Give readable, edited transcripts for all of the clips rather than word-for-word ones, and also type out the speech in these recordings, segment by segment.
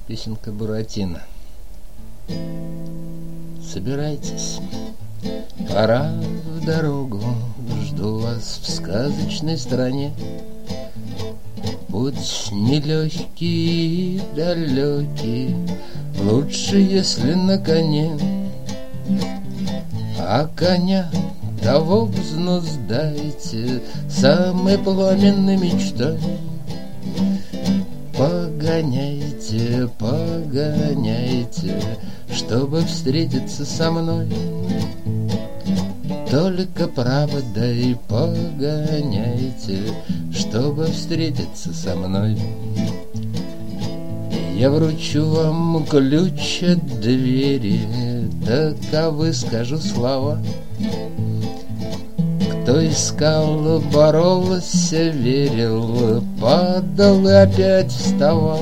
Песенка Буратино. Собирайтесь, пора в дорогу, жду вас в сказочной стране. Путь нелегкий и далекий, лучше, если на коне. А коня того взнуздайте самой пламенной мечтой. Погоняйте, погоняйте, чтобы встретиться со мной. Только правдой погоняйте, чтобы встретиться со мной. Я вручу вам ключ от двери, таковы скажу слова. Кто искал, боролся, верил, падал и опять вставал.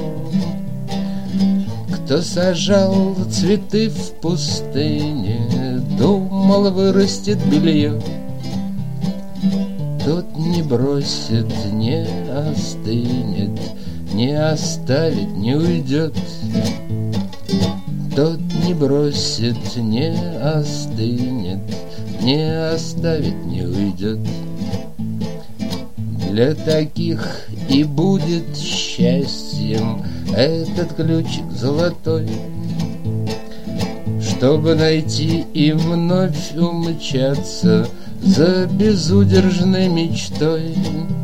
Кто сажал цветы в пустыне, думал, вырастет белье. Тот не бросит, не остынет, не оставит, не уйдет. Тот не бросит, не остынет, не оставит, не уйдет. Для таких и будет счастьем этот ключик золотой, чтобы найти и вновь умчаться за безудержной мечтой.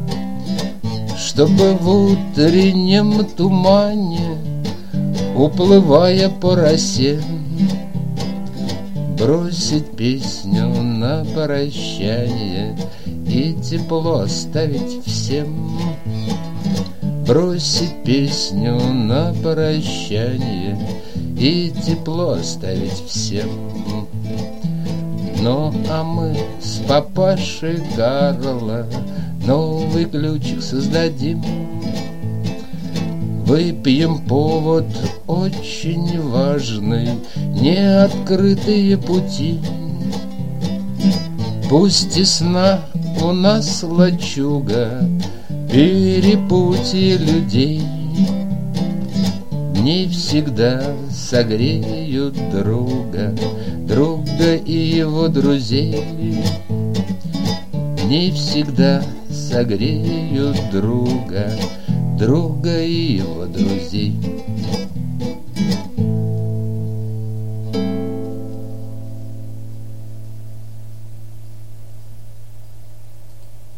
Чтобы в утреннем тумане, уплывая по росе, бросить песню на прощание и тепло оставить всем. Бросить песню на прощание и тепло оставить всем. Ну, а мы с папашей Карла новый ключик создадим. Выпьем повод очень важный, неоткрытые пути. Пусть тесна у нас лачуга, перепутье людей не всегда согреют друга, друга и его друзей. Не всегда согреют друга, друга и его друзей.